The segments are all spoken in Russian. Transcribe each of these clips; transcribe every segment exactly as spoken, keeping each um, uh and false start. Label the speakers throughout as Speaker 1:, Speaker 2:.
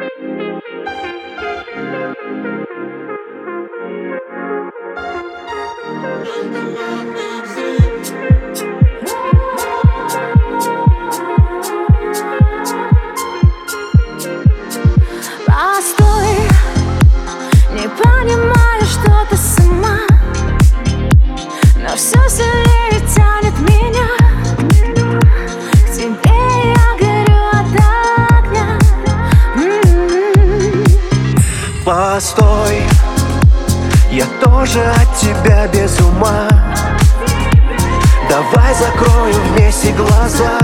Speaker 1: Постой, не понимаю, что ты сама, но все сильнее тянет меня к тебе, я горю от огня. М-м-м.
Speaker 2: Постой, я тоже от тебя без ума. Давай закроем вместе глаза,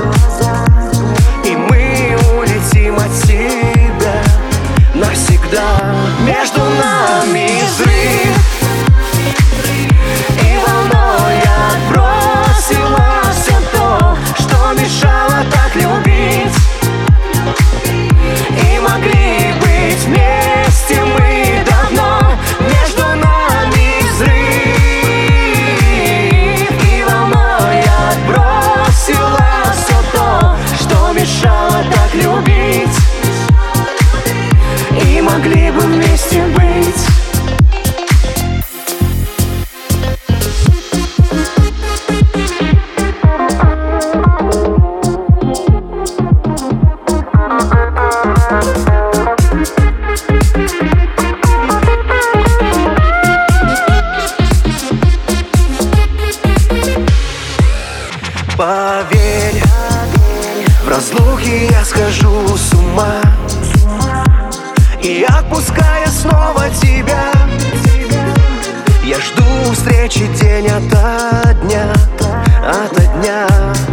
Speaker 2: и мы улетим от себя навсегда. Между нами взрыв, и волной отбросила все то, что мешало так любить. И могли быть вместе мы давно. Между нами взрыв, и волной отбросила все то, что мешало так любить. И могли бы вместе быть. Поверь, в разлуке я схожу с ума, и отпуская снова тебя, я жду встречи день ото дня, ото дня.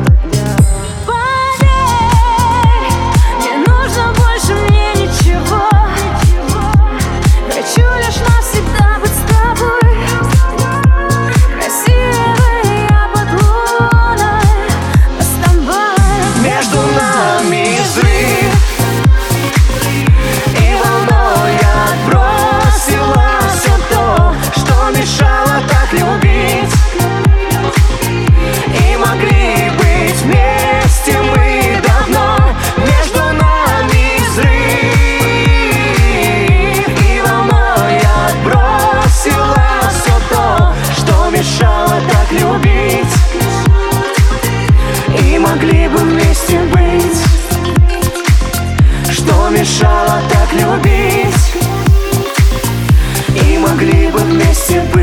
Speaker 1: Поверь, не нужно больше мне ничего. Хочу лишь навсегда быть с тобой. Красивая я под луной, но с тобой.
Speaker 2: Между нами взрыв, и волной отбросила все то, что мешало так любить. И могли быть вместе мы давно. Между нами взрыв, и волной отбросила все то, что мешало так любить. И могли бы вместе быть, что мешало так любить. И могли бы вместе быть.